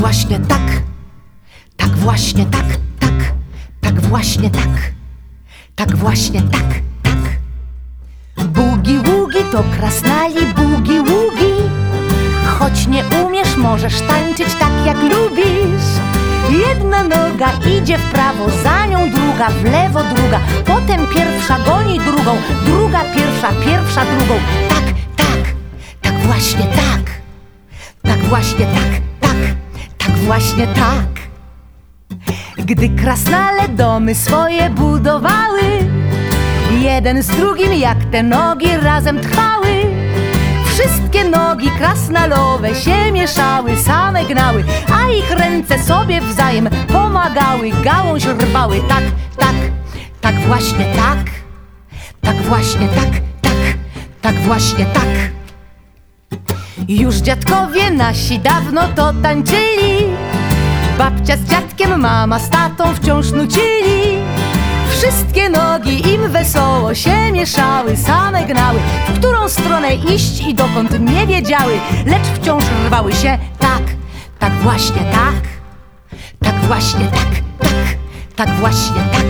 właśnie tak, tak właśnie tak, tak, tak właśnie tak, tak właśnie tak, tak. Bugi-wugi to krasnali bugi-wugi. Choć nie umiesz, możesz tańczyć tak jak lubisz. Jedna noga idzie w prawo, za nią druga, w lewo druga. Potem pierwsza goni drugą, druga pierwsza, pierwsza drugą. Tak, tak, tak właśnie tak. Tak właśnie tak, tak, tak właśnie tak. Gdy krasnale domy swoje budowały, jeden z drugim jak te nogi razem trwały. Wszystkie nogi krasnalowe się mieszały, same gnały, a ich ręce sobie wzajem pomagały, gałąź rwały. Tak, tak, tak właśnie tak. Tak właśnie tak, tak, tak właśnie tak. Już dziadkowie nasi dawno to tańczyli. Babcia z dziadkiem, mama z tatą wciąż nucili. Wszystkie nogi im wesoło się mieszały, same gnały, w którą stronę iść i dokąd nie wiedziały, lecz wciąż rwały się. Tak, tak właśnie tak. Tak właśnie tak, tak, tak właśnie tak.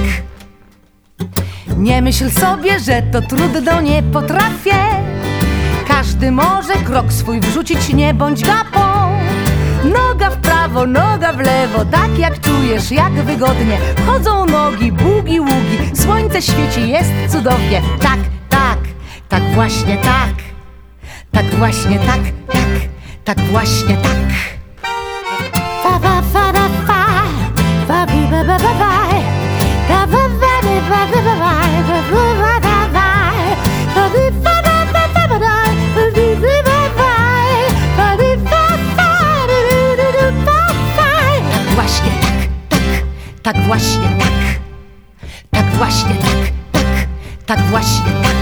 Nie myśl sobie, że to trudno, nie potrafię. Każdy może krok swój wrzucić, nie bądź gapą. Noga w prawo, noga w lewo, tak jak czujesz, jak wygodnie. Chodzą nogi, bugi-wugi, słońce świeci, jest cudownie. Tak, tak, tak właśnie tak. Tak właśnie tak, tak, tak właśnie tak. Fa fa fa da fa, fa bi ba ba ba ba, da ba ba bi ba ba ba ba, da ba ba da ba, da bi fa da ba ba ba da, da bi bi ba ba, da bi fa fa da da da ba fa. Tak właśnie tak, tak, tak właśnie tak. Tak właśnie tak, tak, tak właśnie tak.